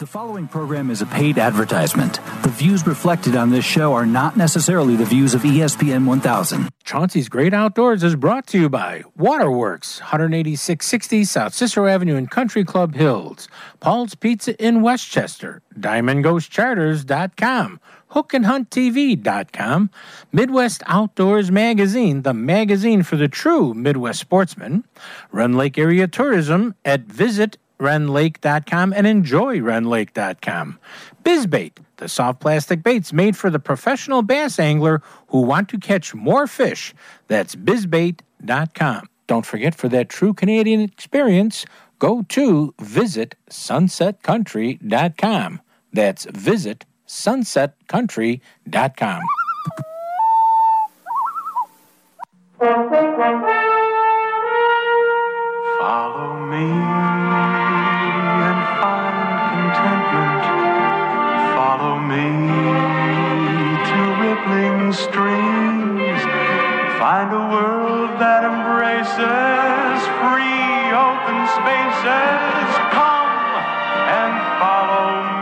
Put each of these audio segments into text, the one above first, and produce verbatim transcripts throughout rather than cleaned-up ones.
The following program is a paid advertisement. The views reflected on this show are not necessarily the views of E S P N one thousand. Chauncey's Great Outdoors is brought to you by Waterworks, one eighty-six sixty South Cicero Avenue in Country Club Hills, Paul's Pizza in Westchester, Diamond Ghost Charters dot com, hook and hunt T V dot com, Midwest Outdoors Magazine, the magazine for the true Midwest sportsman, Rend Lake Area Tourism at visit rend lake dot com and enjoy rend lake dot com. BizBait, the soft plastic baits made for the professional bass angler who want to catch more fish. That's biz bait dot com. Don't forget, for that true Canadian experience, go to visit sunset country dot com. That's visit sunset country dot com. Follow me and find contentment. Follow me to rippling streams. Find a world that embraces free open spaces. Come and follow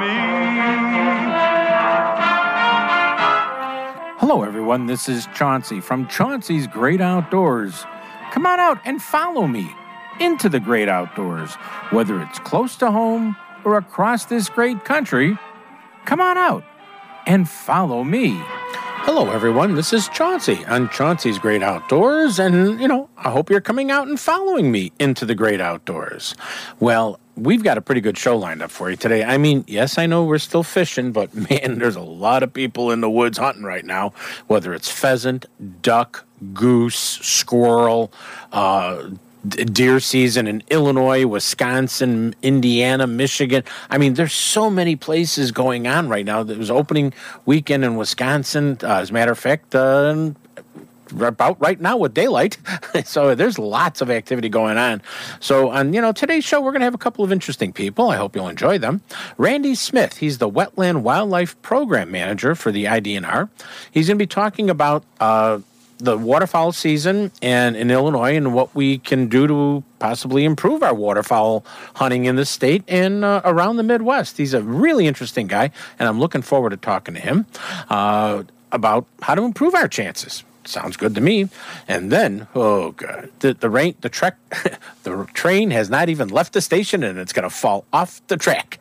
me. Hello, everyone. This is Chauncey from Chauncey's Great Outdoors. Come on out and follow me into the great outdoors, whether it's close to home or across this great country. Come on out and follow me. Hello, everyone. This is Chauncey on Chauncey's Great Outdoors, and, you know, I hope you're coming out and following me into the great outdoors. Well, we've got a pretty good show lined up for you today. I mean, yes, I know we're still fishing, but, man, there's a lot of people in the woods hunting right now, whether it's pheasant, duck, goose, squirrel, uh, deer season in Illinois, Wisconsin, Indiana, Michigan. I mean, there's so many places going on right now. There was opening weekend in Wisconsin, uh, as a matter of fact, uh, about right now with daylight. So there's lots of activity going on. So on, you know, today's show, we're going to have a couple of interesting people. I hope you'll enjoy them. Randy Smith, he's the Wetland Wildlife Program Manager for the I D N R. He's going to be talking about uh, the waterfowl season and in Illinois and what we can do to possibly improve our waterfowl hunting in the state and uh, around the Midwest. He's a really interesting guy, and I'm looking forward to talking to him uh, about how to improve our chances. Sounds good to me. And then, oh god, the the rain, the trek, the train has not even left the station, and it's going to fall off the track.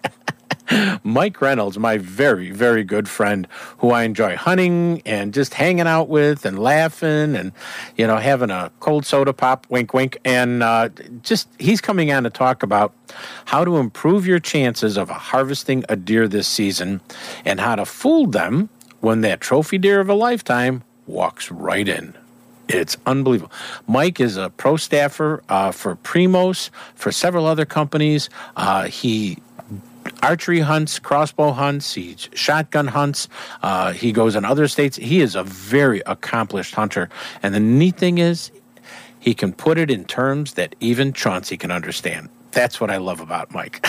Mike Reynolds, my very, very good friend who I enjoy hunting and just hanging out with and laughing and, you know, having a cold soda pop, wink, wink. And uh, just he's coming on to talk about how to improve your chances of harvesting a deer this season and how to fool them when that trophy deer of a lifetime walks right in. It's unbelievable. Mike is a pro staffer uh, for Primos, for several other companies. Uh, he archery hunts, crossbow hunts, he shotgun hunts. Uh, he goes in other states. He is a very accomplished hunter. And the neat thing is, he can put it in terms that even Chauncey can understand. That's what I love about Mike.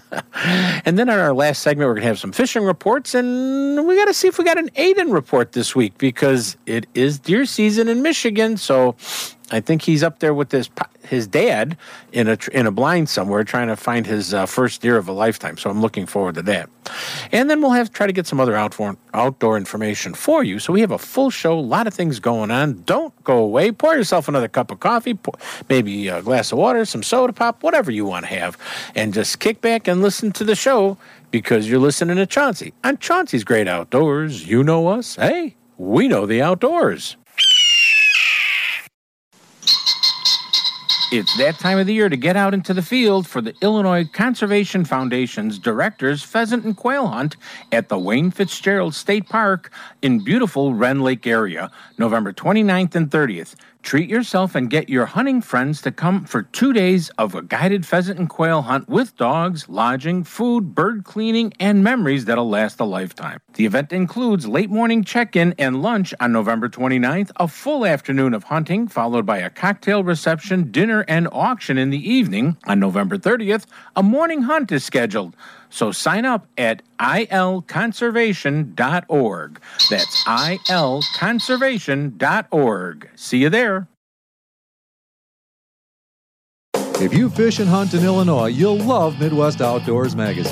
And then in our last segment, we're going to have some fishing reports, and we got to see if we got an Aiden report this week because it is deer season in Michigan. So I think he's up there with his his dad in a in a blind somewhere trying to find his uh, first deer of a lifetime. So I'm looking forward to that. And then we'll have try to get some other outdoor outdoor information for you. So we have a full show, a lot of things going on. Don't go away. Pour yourself another cup of coffee, pour, maybe a glass of water, some soda pop, whatever you want to have, and just kick back and listen to the show because you're listening to Chauncey on Chauncey's Great Outdoors. You know us. Hey, we know the outdoors. It's that time of the year to get out into the field for the Illinois Conservation Foundation's Director's Pheasant and Quail Hunt at the Wayne Fitzgerald State Park in beautiful Rend Lake area, November twenty-ninth and thirtieth. Treat yourself and get your hunting friends to come for two days of a guided pheasant and quail hunt with dogs, lodging, food, bird cleaning, and memories that'll last a lifetime. The event includes late morning check-in and lunch on November twenty-ninth, a full afternoon of hunting, followed by a cocktail reception, dinner, and auction in the evening. On November thirtieth, a morning hunt is scheduled. So sign up at I L conservation dot org. That's I L conservation dot org. See you there. If you fish and hunt in Illinois, you'll love Midwest Outdoors Magazine.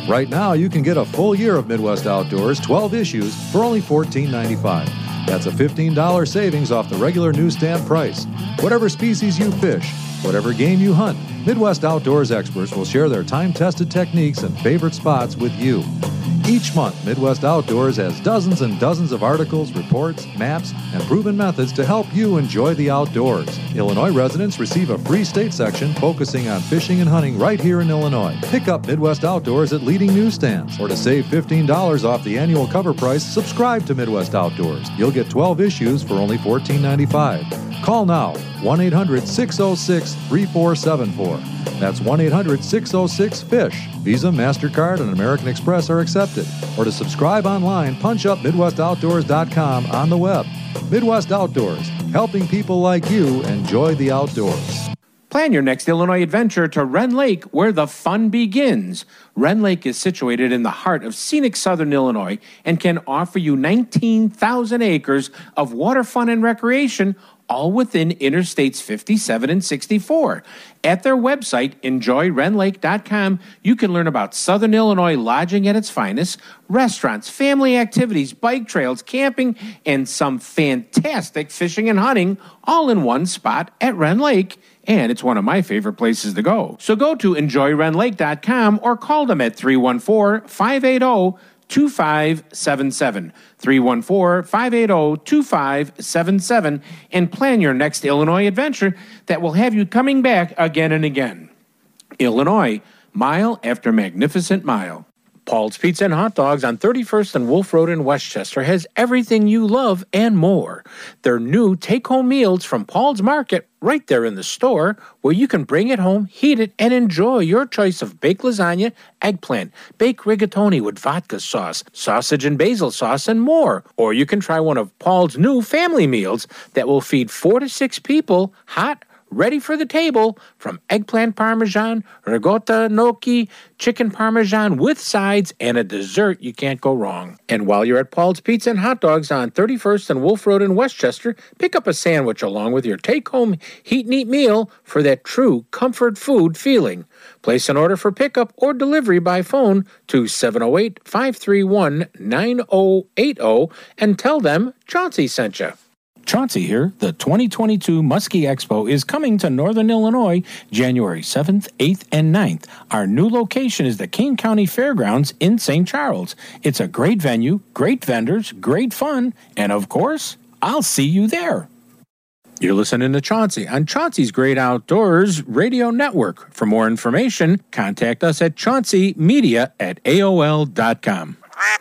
Right now, you can get a full year of Midwest Outdoors, twelve issues, for only fourteen ninety-five. That's a fifteen dollars savings off the regular newsstand price. Whatever species you fish, whatever game you hunt, Midwest Outdoors experts will share their time-tested techniques and favorite spots with you. Each month, Midwest Outdoors has dozens and dozens of articles, reports, maps, and proven methods to help you enjoy the outdoors. Illinois residents receive a free state section focusing on fishing and hunting right here in Illinois. Pick up Midwest Outdoors at leading newsstands, or to save fifteen dollars off the annual cover price, subscribe to Midwest Outdoors. You'll get twelve issues for only fourteen ninety-five. Call now, one eight hundred six oh six three four seven four. That's one eight hundred six oh six FISH. Visa, MasterCard, and American Express are accepted. Or to subscribe online, punch up Midwest Outdoors dot com on the web. Midwest Outdoors, helping people like you enjoy the outdoors. Plan your next Illinois adventure to Wren Lake, where the fun begins. Wren Lake is situated in the heart of scenic southern Illinois and can offer you nineteen thousand acres of water fun and recreation, all within Interstates fifty-seven and sixty-four. At their website, enjoy ren lake dot com, you can learn about Southern Illinois lodging at its finest, restaurants, family activities, bike trails, camping, and some fantastic fishing and hunting, all in one spot at Wren Lake. And it's one of my favorite places to go. So go to enjoy ren lake dot com or call them at three one four, five eight zero, two five seven seven. three one four, five eight zero, two five seven seven and plan your next Illinois adventure that will have you coming back again and again. Illinois, mile after magnificent mile. Paul's Pizza and Hot Dogs on thirty-first and Wolf Road in Westchester has everything you love and more. Their new take-home meals from Paul's Market right there in the store, where you can bring it home, heat it, and enjoy your choice of baked lasagna, eggplant, baked rigatoni with vodka sauce, sausage and basil sauce, and more. Or you can try one of Paul's new family meals that will feed four to six people, hot, ready for the table, from eggplant parmesan, ricotta gnocchi, chicken parmesan with sides, and a dessert you can't go wrong. And while you're at Paul's Pizza and Hot Dogs on thirty-first and Wolf Road in Westchester, pick up a sandwich along with your take-home heat and eat meal for that true comfort food feeling. Place an order for pickup or delivery by phone to seven oh eight, five three one, nine oh eight oh and tell them Chauncey sent you. Chauncey here. The twenty twenty-two Muskie Expo is coming to Northern Illinois January seventh, eighth, and ninth. Our new location is the Kane County Fairgrounds in Saint Charles. It's a great venue, great vendors, great fun, and of course, I'll see you there. You're listening to Chauncey on Chauncey's Great Outdoors Radio Network. For more information, contact us at chauncey media at A O L dot com.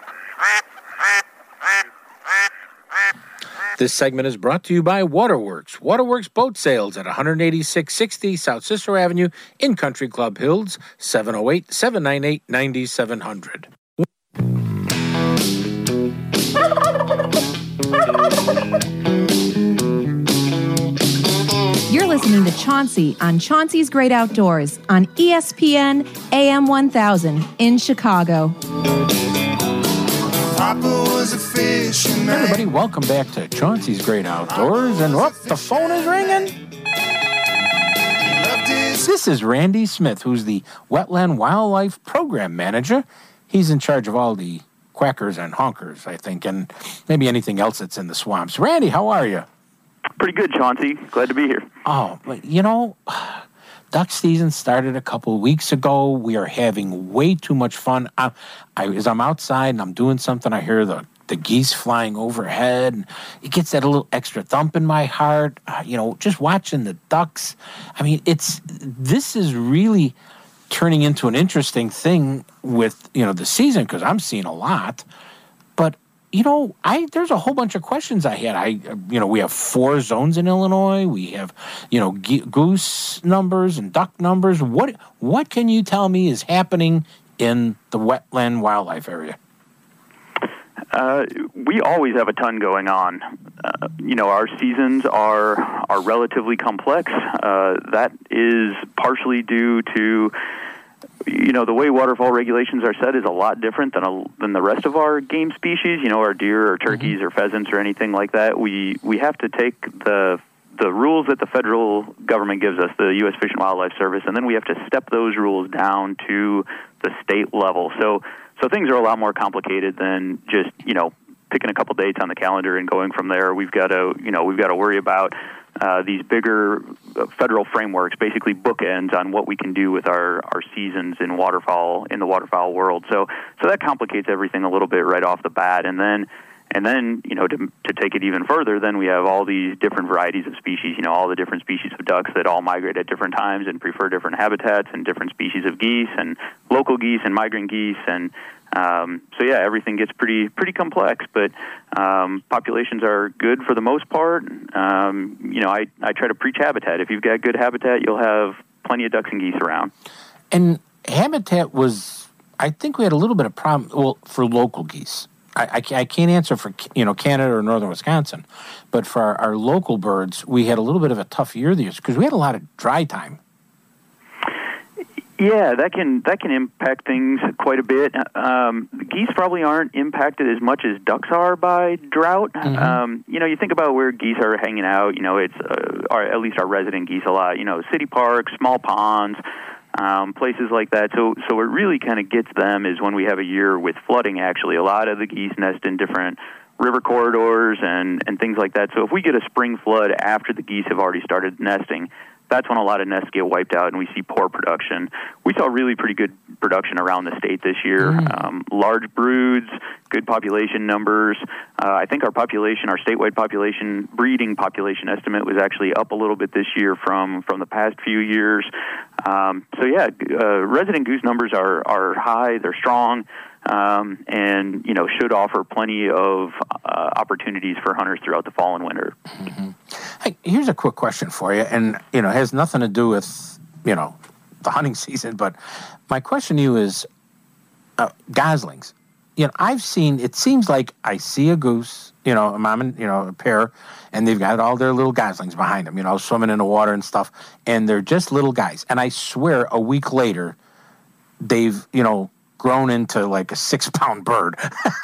This segment is brought to you by Waterworks. Waterworks Boat Sales at one eighty-six sixty South Cicero Avenue in Country Club Hills, seven oh eight, seven nine eight, nine seven zero zero. You're listening to Chauncey on Chauncey's Great Outdoors on E S P N A M one thousand in Chicago. Everybody, welcome back to Chauncey's Great Outdoors. And whoop, the phone is ringing. This is Randy Smith, who's the Wetland Wildlife Program Manager. He's in charge of all the quackers and honkers, I think, and maybe anything else that's in the swamps. Randy, how are you? Pretty good, Chauncey. Glad to be here. Oh, but you know, duck season started a couple of weeks ago. We are having way too much fun. I, I, as I'm outside and I'm doing something, I hear the, the geese flying overhead. And it gets that a little extra thump in my heart. Uh, you know, just watching the ducks. I mean, it's this is really turning into an interesting thing with, you know, the season, because I'm seeing a lot. But you know, I there's a whole bunch of questions I had. I, you know, we have four zones in Illinois. We have, you know, ge- goose numbers and duck numbers. What what can you tell me is happening in the wetland wildlife area? Uh, we always have a ton going on. Uh, you know, our seasons are are relatively complex. Uh, that is partially due to, you know, the way waterfowl regulations are set is a lot different than a, than the rest of our game species. You know, our deer or turkeys mm-hmm. or pheasants or anything like that. We we have to take the the the rules that the federal government gives us, the U S Fish and Wildlife Service, and then we have to step those rules down to the state level. So, so things are a lot more complicated than just, you know, picking a couple dates on the calendar and going from there. We've got to, you know, we've got to worry about uh, these bigger federal frameworks, basically bookends on what we can do with our, our seasons in waterfowl in the waterfowl world. So, so that complicates everything a little bit right off the bat, and then. And then, you know, to, to take it even further, then we have all these different varieties of species, you know, all the different species of ducks that all migrate at different times and prefer different habitats, and different species of geese and local geese and migrant geese. And um, so, yeah, everything gets pretty pretty complex, but um, populations are good for the most part. Um, you know, I, I try to preach habitat. If you've got good habitat, you'll have plenty of ducks and geese around. And habitat was, I think we had a little bit of problem, well, for local geese. I, I can't answer for, you know, Canada or northern Wisconsin, but for our, our local birds, we had a little bit of a tough year this because we had a lot of dry time. Yeah, that can that can impact things quite a bit. Um, geese probably aren't impacted as much as ducks are by drought. Mm-hmm. Um, you know, you think about where geese are hanging out. You know, it's uh, our, at least our resident geese a lot. You know, city parks, small ponds. Um, places like that. So so what really kind of gets them is when we have a year with flooding, actually. A lot of the geese nest in different river corridors and, and things like that. So if we get a spring flood after the geese have already started nesting, that's when a lot of nests get wiped out and we see poor production. We saw really pretty good production around the state this year. Mm. Um, large broods, good population numbers. Uh, I think our population, our statewide population, breeding population estimate was actually up a little bit this year from, from the past few years. Um, so yeah, uh, resident goose numbers are, are high, they're strong, um, and, you know, should offer plenty of uh, opportunities for hunters throughout the fall and winter. Mm-hmm. Hey, here's a quick question for you, and, you know, it has nothing to do with, you know, the hunting season, but my question to you is uh, goslings. You know, I've seen, it seems like I see a goose, you know, a mom and, you know, a pair, and they've got all their little goslings behind them, you know, swimming in the water and stuff, and they're just little guys. And I swear a week later, they've, you know, grown into like a six-pound bird.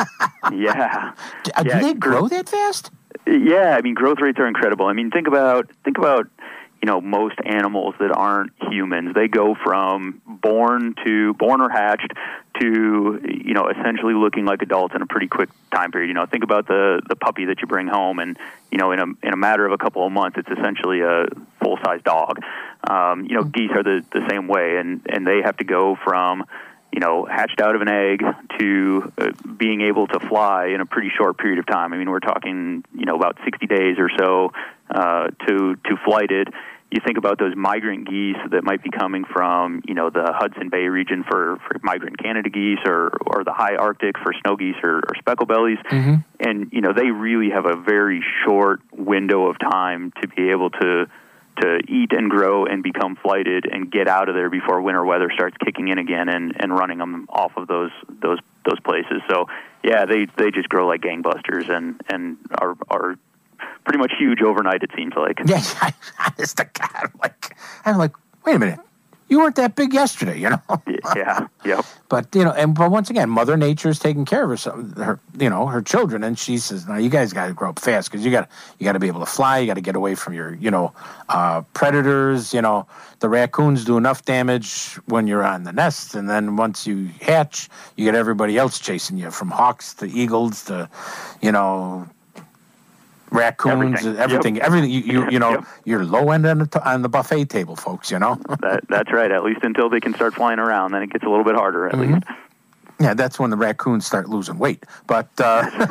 Yeah. Do, uh, yeah. do they grow that fast? Yeah, I mean, growth rates are incredible. I mean, think about, think about, you know, most animals that aren't humans. They go from born to, born or hatched to, you know, essentially looking like adults in a pretty quick time period. You know, think about the, the puppy that you bring home, and, you know, in a in a matter of a couple of months, it's essentially a full-size dog. Um, you know, geese are the, the same way, and, and they have to go from, you know, hatched out of an egg to uh, being able to fly in a pretty short period of time. I mean, we're talking, you know, about sixty days or so uh, to to flighted. You think about those migrant geese that might be coming from, you know, the Hudson Bay region for, for migrant Canada geese, or, or the high Arctic for snow geese or, or specklebellies. Mm-hmm. And, you know, they really have a very short window of time to be able to to eat and grow and become flighted and get out of there before winter weather starts kicking in again and, and running them off of those those those places. So, yeah, they, they just grow like gangbusters and, and are are pretty much huge overnight, it seems like. Yes, I, honest to God, I'm like, I'm like, wait a minute, you weren't that big yesterday, you know? Yeah, yeah. But, you know, and but once again, Mother Nature is taking care of her, her you know, her children, and she says, "No, you guys got to grow up fast because you got you got to be able to fly. You got to get away from your, you know, uh, predators. You know, the raccoons do enough damage when you're on the nest, and then once you hatch, you get everybody else chasing you, from hawks to eagles to, you know." Raccoons, everything, everything, yep. everything. You, you, you know, yep. You're low end on the, t- on the buffet table, folks. You know. that, that's right. At least until they can start flying around, then it gets a little bit harder. At mm-hmm. least. Yeah, that's when the raccoons start losing weight. But, uh,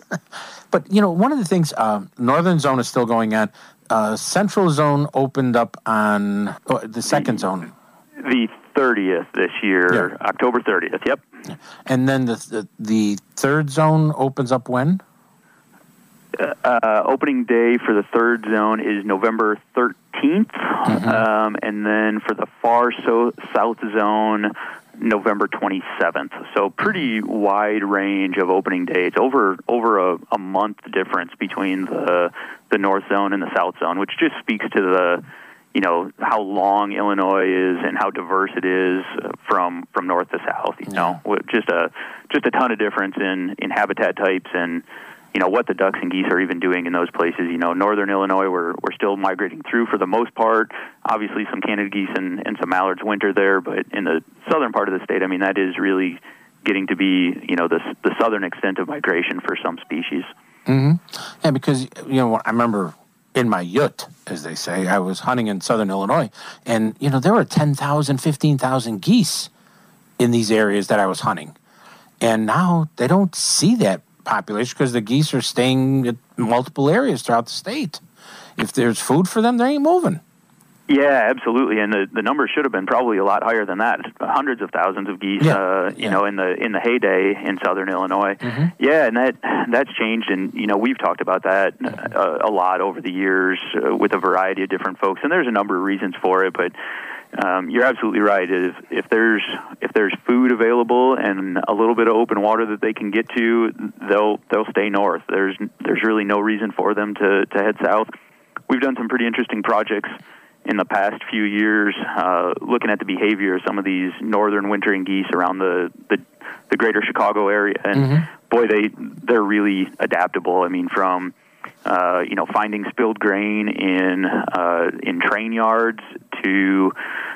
but you know, one of the things, uh, Northern Zone is still going on. Uh, Central Zone opened up on oh, the second the, zone. The thirtieth this year, yeah. October thirtieth. Yep. And then the, the the third zone opens up when? Uh, opening day for the third zone is November thirteenth, mm-hmm. um, and then for the far so, south zone, November twenty-seventh. So pretty wide range of opening dates, over over a, a month difference between the the north zone and the south zone, which just speaks to the, you know, how long Illinois is and how diverse it is from from north to south. You know, yeah. just a just a ton of difference in, in habitat types and you know, what the ducks and geese are even doing in those places. You know, northern Illinois, we're we're still migrating through for the most part. Obviously, some Canada geese and, and some mallards winter there, but in the southern part of the state, I mean, that is really getting to be, you know, the the southern extent of migration for some species. Mm-hmm. Yeah, because, you know, I remember in my yurt, as they say, I was hunting in southern Illinois, and, you know, there were ten thousand, fifteen thousand geese in these areas that I was hunting. And now they don't see that population because the geese are staying at multiple areas throughout the state. If there's food for them, they ain't moving. Yeah, absolutely, and the, the numbers should have been probably a lot higher than that. Hundreds of thousands of geese, yeah. uh, you yeah. know, in the in the heyday in southern Illinois. Mm-hmm. Yeah, and that that's changed, and you know, we've talked about that uh, a lot over the years uh, with a variety of different folks, and there's a number of reasons for it. But um, you're absolutely right. If if there's if there's food available and a little bit of open water that they can get to, they'll they'll stay north. There's there's really no reason for them to to head south. We've done some pretty interesting projects in the past few years, uh, looking at the behavior of some of these northern wintering geese around the, the, the greater Chicago area. And mm-hmm. boy, they, they're really adaptable. I mean, from, uh, you know, finding spilled grain in, uh, in train yards to,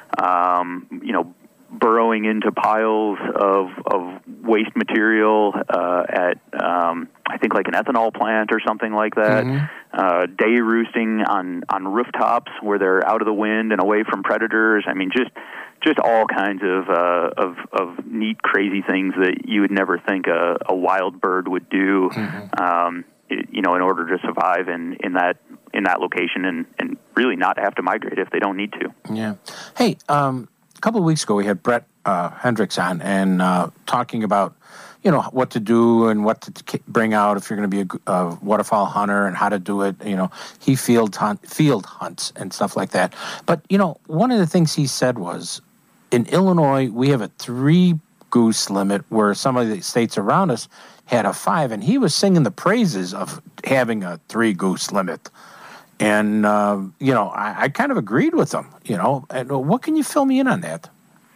um, you know, burrowing into piles of, of waste material, uh, at, um, I think like an ethanol plant or something like that. Mm-hmm. Uh, day roosting on, on rooftops where they're out of the wind and away from predators. I mean, just just all kinds of uh, of, of neat, crazy things that you would never think a, a wild bird would do. Mm-hmm. Um, it, you know, in order to survive in, in that in that location and, and really not have to migrate if they don't need to. Yeah. Hey, um, a couple of weeks ago we had Brett uh, Hendricks on and uh, talking about, you know, what to do and what to bring out if you're going to be a, a waterfowl hunter and how to do it. You know, he field hunt, field hunts and stuff like that. But, you know, one of the things he said was, in Illinois, we have a three goose limit where some of the states around us had a five. And he was singing the praises of having a three goose limit. And, uh, you know, I, I kind of agreed with him, you know. And what can you fill me in on that?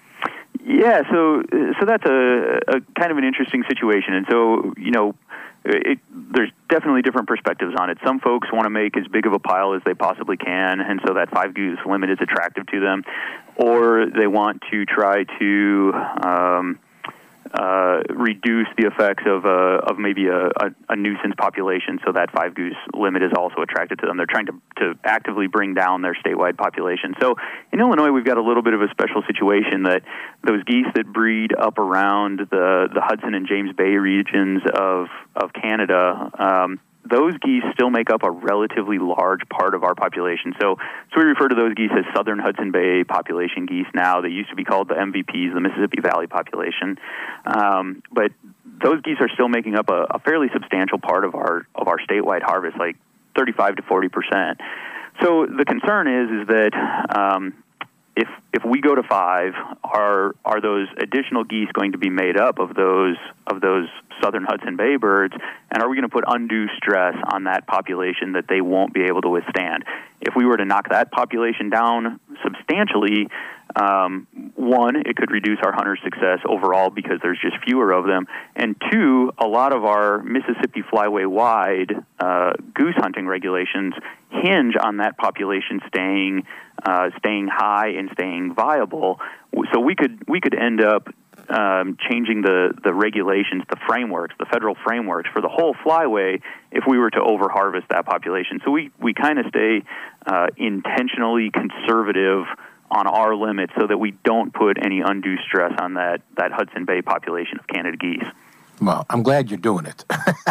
Yeah, so so that's a, a kind of an interesting situation, and so you know, it, there's definitely different perspectives on it. Some folks want to make as big of a pile as they possibly can, and so that five goose limit is attractive to them, or they want to try to um, uh, reduce the effects of uh, of maybe a, a, a nuisance population, so that five goose limit is also attracted to them. They're trying to, to actively bring down their statewide population. So in Illinois, we've got a little bit of a special situation that those geese that breed up around the, the Hudson and James Bay regions of, of Canada, um, those geese still make up a relatively large part of our population. So so we refer to those geese as Southern Hudson Bay population geese now. They used to be called the M V Ps, the Mississippi Valley population. Um, but those geese are still making up a, a fairly substantial part of our of our statewide harvest, like thirty-five to forty percent. So the concern is is that um, if if we go to five, are are those additional geese going to be made up of those of those Southern Hudson Bay birds, and are we going to put undue stress on that population that they won't be able to withstand? If we were to knock that population down substantially, um, one, it could reduce our hunter success overall because there's just fewer of them, and two, a lot of our Mississippi flyway-wide uh, goose hunting regulations hinge on that population staying uh, staying high and staying viable. So we could we could end up Um, changing the, the regulations, the frameworks, the federal frameworks for the whole flyway if we were to over-harvest that population. So we, we kind of stay uh, intentionally conservative on our limits so that we don't put any undue stress on that, that Hudson Bay population of Canada geese. Well, I'm glad you're doing it.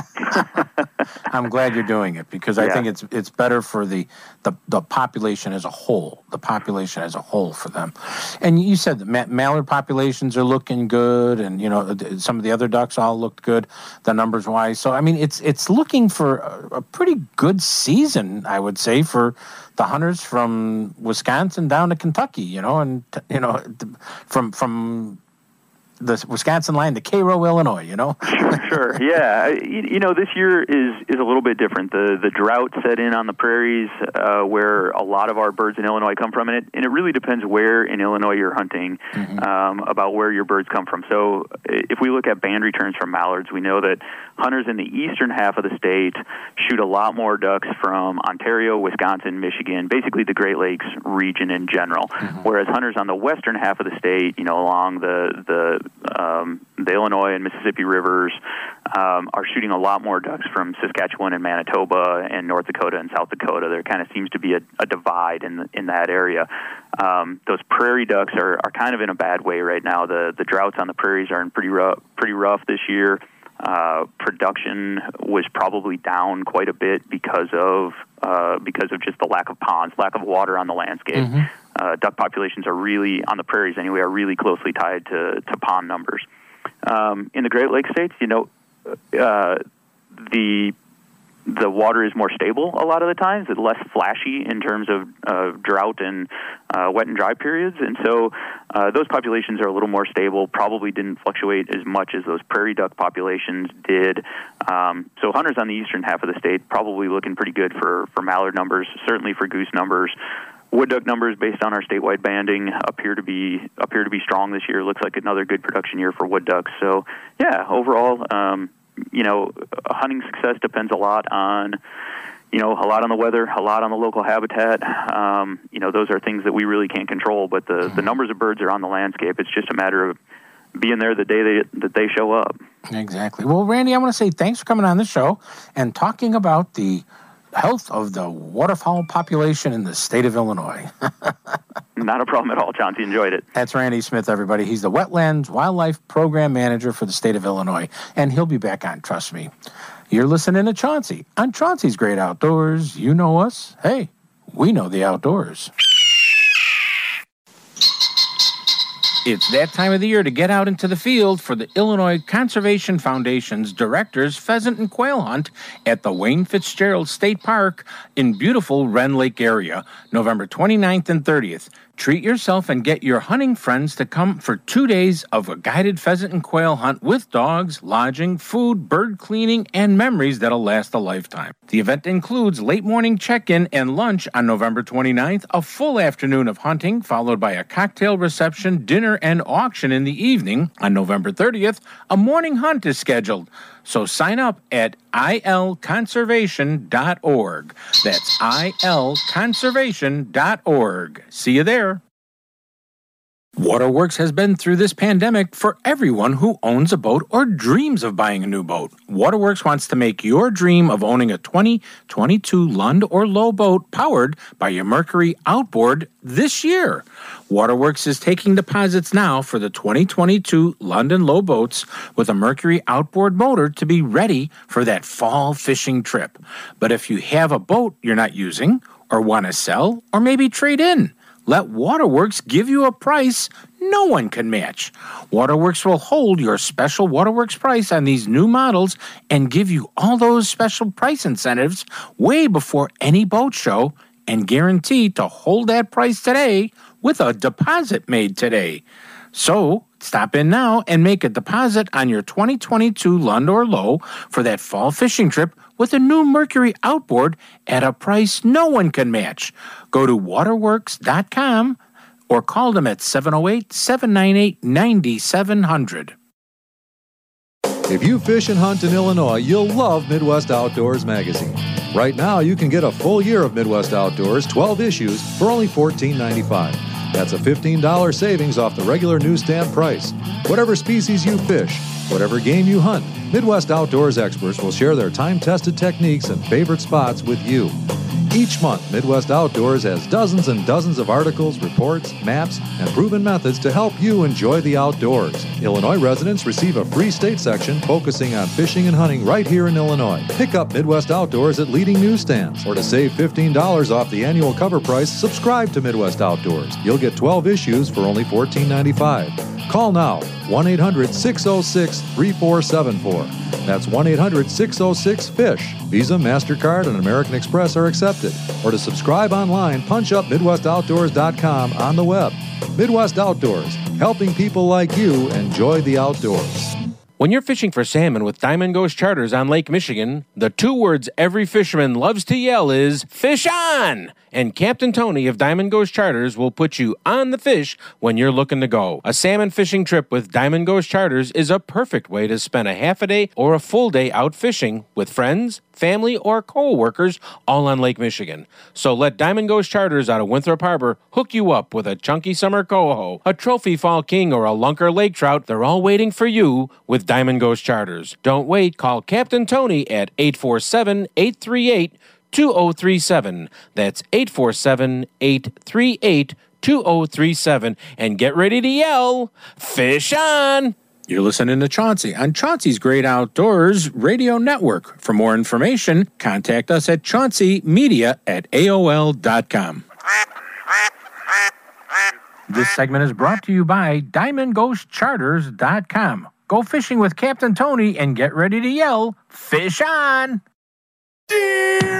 I'm glad you're doing it because I yeah. think it's it's better for the, the, the population as a whole, the population as a whole for them. And you said the mallard populations are looking good, and you know some of the other ducks all looked good, the numbers wise. So I mean, it's it's looking for a, a pretty good season, I would say, for the hunters from Wisconsin down to Kentucky. You know, and you know from from. the Wisconsin line to Cairo, Illinois, you know? Sure, sure. Yeah. You, you know, this year is, is a little bit different. The the drought set in on the prairies uh, where a lot of our birds in Illinois come from, and it, and it really depends where in Illinois you're hunting mm-hmm. um, about where your birds come from. So if we look at band returns from mallards, we know that hunters in the eastern half of the state shoot a lot more ducks from Ontario, Wisconsin, Michigan, basically the Great Lakes region in general, mm-hmm. whereas hunters on the western half of the state, you know, along the the um, the Illinois and Mississippi rivers, um, are shooting a lot more ducks from Saskatchewan and Manitoba and North Dakota and South Dakota. There kind of seems to be a, a divide in the, in that area. Um, those prairie ducks are, are kind of in a bad way right now. The the droughts on the prairies are in pretty rough, pretty rough this year. Uh, production was probably down quite a bit because of uh, because of just the lack of ponds, lack of water on the landscape. Mm-hmm. Uh, duck populations are really, on the prairies anyway, are really closely tied to, to pond numbers. Um, in the Great Lakes states, you know, uh, the the water is more stable a lot of the times. It's less flashy in terms of uh, drought and uh, wet and dry periods. And so uh, those populations are a little more stable, probably didn't fluctuate as much as those prairie duck populations did. Um, so hunters on the eastern half of the state probably looking pretty good for, for mallard numbers, certainly for goose numbers. Wood duck numbers, based on our statewide banding, appear to be appear to be strong this year. Looks like another good production year for wood ducks. So, yeah, overall, um, you know, hunting success depends a lot on, you know, a lot on the weather, a lot on the local habitat. Um, you know, those are things that we really can't control. But the, the numbers of birds are on the landscape. It's just a matter of being there the day they, that they show up. Exactly. Well, Randy, I want to say thanks for coming on the show and talking about the health of the waterfowl population in the state of Illinois. Not a problem at all, Chauncey. Enjoyed it. That's Randy Smith, everybody. He's the Wetlands Wildlife Program Manager for the state of Illinois, and he'll be back on, trust me. You're listening to Chauncey on Chauncey's Great Outdoors. You know us. Hey, we know the outdoors. It's that time of the year to get out into the field for the Illinois Conservation Foundation's Director's Pheasant and Quail Hunt at the Wayne Fitzgerald State Park in beautiful Wren Lake area, November twenty-ninth and thirtieth. Treat yourself and get your hunting friends to come for two days of a guided pheasant and quail hunt with dogs, lodging, food, bird cleaning, and memories that'll last a lifetime. The event includes late morning check-in and lunch on November twenty-ninth, a full afternoon of hunting, followed by a cocktail reception, dinner, and auction in the evening. On November thirtieth, a morning hunt is scheduled. So sign up at I L conservation dot org. That's I L conservation dot org. See you there. Waterworks has been through this pandemic for everyone who owns a boat or dreams of buying a new boat. Waterworks wants to make your dream of owning a twenty twenty-two Lund or Lowe boat powered by your Mercury outboard this year. Waterworks is taking deposits now for the twenty twenty-two Lund and Lowe boats with a Mercury outboard motor to be ready for that fall fishing trip. But if you have a boat you're not using or want to sell or maybe trade in, let Waterworks give you a price no one can match. Waterworks will hold your special Waterworks price on these new models and give you all those special price incentives way before any boat show and guarantee to hold that price today with a deposit made today. So, stop in now and make a deposit on your twenty twenty-two Lund or Lowe for that fall fishing trip with a new Mercury outboard at a price no one can match. Go to waterworks dot com or call them at seven oh eight, seven nine eight, nine seven zero zero. If you fish and hunt in Illinois, you'll love Midwest Outdoors magazine. Right now, you can get a full year of Midwest Outdoors, twelve issues, for only fourteen ninety-five. That's a fifteen dollars savings off the regular newsstand price. Whatever species you fish, whatever game you hunt, Midwest Outdoors experts will share their time-tested techniques and favorite spots with you. Each month, Midwest Outdoors has dozens and dozens of articles, reports, maps, and proven methods to help you enjoy the outdoors. Illinois residents receive a free state section focusing on fishing and hunting right here in Illinois. Pick up Midwest Outdoors at leading newsstands. Or to save fifteen dollars off the annual cover price, subscribe to Midwest Outdoors. You'll get twelve issues for only fourteen ninety-five. Call now, one eight hundred, six oh six, three four seven four. That's one eight hundred, six oh six, FISH. Visa, MasterCard, and American Express are accepted. Or to subscribe online, punch up midwest outdoors dot com on the web. Midwest Outdoors, helping people like you enjoy the outdoors. When you're fishing for salmon with Diamond Ghost Charters on Lake Michigan, the two words every fisherman loves to yell is, fish on! And Captain Tony of Diamond Ghost Charters will put you on the fish when you're looking to go. A salmon fishing trip with Diamond Ghost Charters is a perfect way to spend a half a day or a full day out fishing with friends, family, or co-workers all on Lake Michigan. So let Diamond Ghost Charters out of Winthrop Harbor hook you up with a chunky summer coho, a trophy fall king, or a lunker lake trout. They're all waiting for you with Diamond Ghost Charters. Don't wait. Call Captain Tony at eight four seven, eight three eight, two oh three seven. That's eight four seven, eight three eight, two oh three seven. And get ready to yell, fish on! You're listening to Chauncey on Chauncey's Great Outdoors Radio Network. For more information, contact us at chaunceymedia at A O L dot com. This segment is brought to you by diamond ghost charters dot com. Go fishing with Captain Tony and get ready to yell, fish on! Deer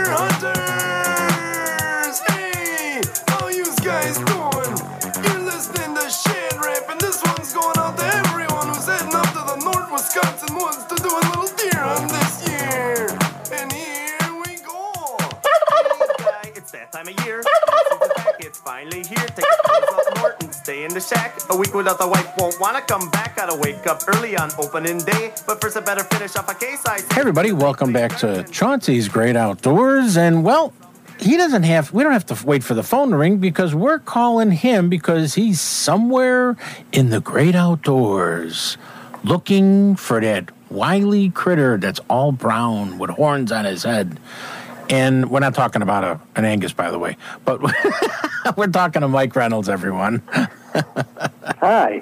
hunters! Hey, how you guys doing? You're listening to Shan Rap, and this one's going out to everyone who's heading up to the North Wisconsin woods to do a little deer hunt this year. And here we go. Hey, guy, it's that time of year. It's back, it's finally here. Take the clothes up north and stay in the shack. A week without the wife won't wanna come back. Gotta wake up early on opening day. But first I better finish off a case I Hey everybody, welcome back to Chauncey's Great Outdoors. And well, he doesn't have, we don't have to wait for the phone to ring because we're calling him because he's somewhere in the great outdoors looking for that wily critter that's all brown with horns on his head. And we're not talking about a, an Angus, by the way, but we're talking to Mike Reynolds, everyone. Hi.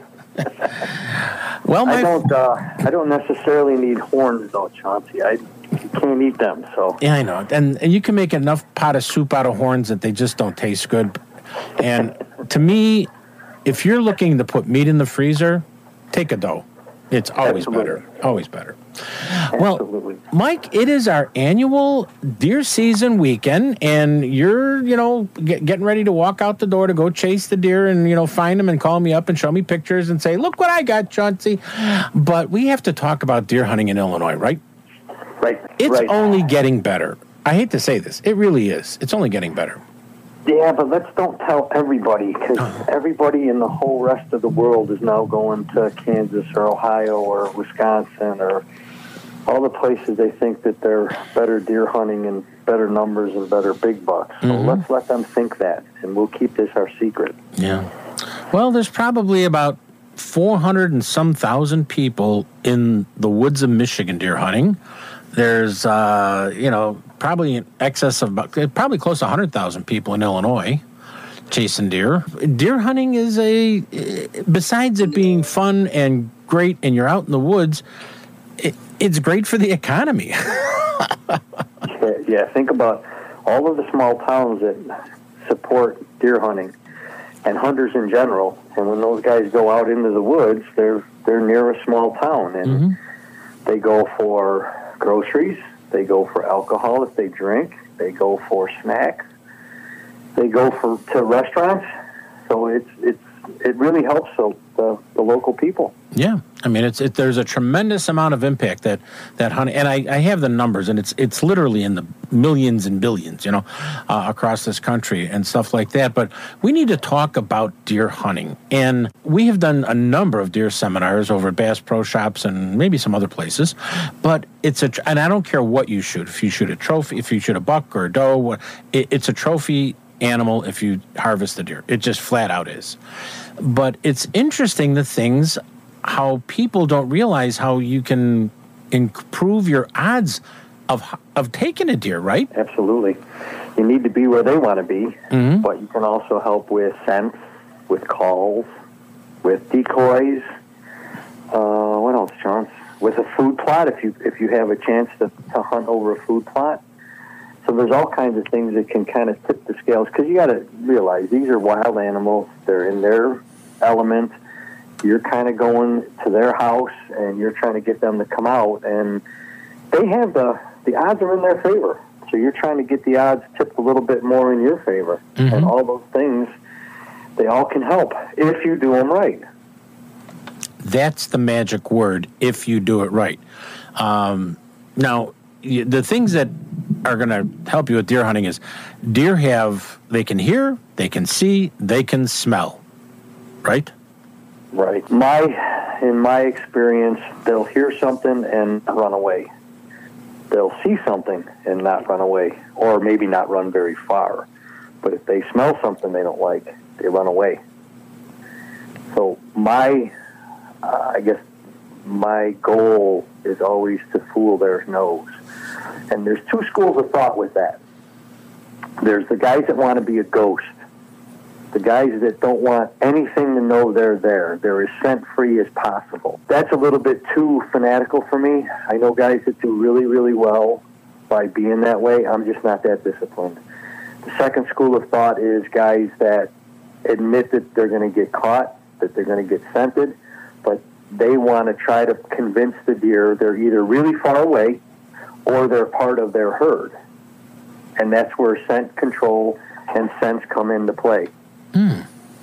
Well, my I don't. Uh, I don't necessarily need horns, though, Chauncey. I can't eat them. So yeah, I know, and and you can make enough pot of soup out of horns that they just don't taste good. And to me, if you're looking to put meat in the freezer, take a doe. It's always Absolutely. better. Always better. Absolutely. Well, Mike, it is our annual deer season weekend, and you're, you know, get, getting ready to walk out the door to go chase the deer and, you know, find them and call me up and show me pictures and say, look what I got, Chauncey. But we have to talk about deer hunting in Illinois, right? Right. It's right. only getting better. I hate to say this. It really is. It's only getting better. Yeah, but let's don't tell everybody, because everybody in the whole rest of the world is now going to Kansas or Ohio or Wisconsin or all the places they think that they're better deer hunting and better numbers and better big bucks. So Mm-hmm. let's let them think that, and we'll keep this our secret. Yeah. Well, there's probably about four hundred and some thousand people in the woods of Michigan deer hunting. There's, uh, you know, probably in excess of about, probably close to one hundred thousand people in Illinois chasing deer. Deer hunting is a, besides it being fun and great and you're out in the woods, it, it's great for the economy. yeah, yeah, think about all of the small towns that support deer hunting and hunters in general. And when those guys go out into the woods, they're they're near a small town, and Mm-hmm. they go for groceries, they go for alcohol if they drink, they go for snacks, they go for to restaurants. So it's it's it really helps the the, the local people. Yeah, I mean, it's it, there's a tremendous amount of impact that that hunting, and I, I have the numbers, and it's it's literally in the millions and billions, you know, uh, across this country and stuff like that. But we need to talk about deer hunting, and we have done a number of deer seminars over at Bass Pro Shops and maybe some other places. But it's a, and I don't care what you shoot, if you shoot a trophy, if you shoot a buck or a doe, what, it, it's a trophy animal if you harvest the deer. It just flat out is. But it's interesting the things, how people don't realize how you can improve your odds of of taking a deer, right? Absolutely. You need to be where they want to be, Mm-hmm. but you can also help with scents, with calls, with decoys. Uh, what else, John? With a food plot, if you if you have a chance to, to hunt over a food plot. So there's all kinds of things that can kind of tip the scales, because you got to realize these are wild animals. They're in their element. You're kind of going to their house, and you're trying to get them to come out, and they have the the odds are in their favor. So you're trying to get the odds tipped a little bit more in your favor, Mm-hmm. and all those things, they all can help if you do them right. That's the magic word if you do it right. Um, now, y- the things that are going to help you with deer hunting is deer have, they can hear, they can see, they can smell, right? Right. My, in my experience, they'll hear something and run away. They'll see something and not run away, or maybe not run very far. But if they smell something they don't like, they run away. So my, uh, I guess, my goal is always to fool their nose. And there's two schools of thought with that. There's the guys that want to be a ghost. The guys that don't want anything to know they're there. They're as scent-free as possible. That's a little bit too fanatical for me. I know guys that do really, really well by being that way. I'm just not that disciplined. The second school of thought is guys that admit that they're going to get caught, that they're going to get scented, but they want to try to convince the deer they're either really far away or they're part of their herd. And that's where scent control and sense come into play. Hmm.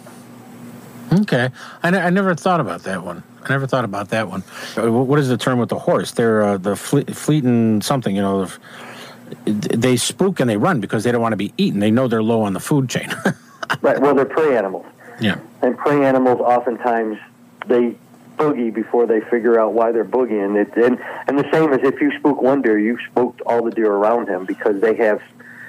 Okay. I, n- I never thought about that one. I never thought about that one. Uh, What is the term with the horse? They're uh, the fle- fleeting something, you know. They spook and they run because they don't want to be eaten. They know they're low on the food chain. Right. Well, they're prey animals. Yeah. And prey animals oftentimes, they boogie before they figure out why they're boogieing. It, and, and the same as if you spook one deer, you've spooked all the deer around him because they have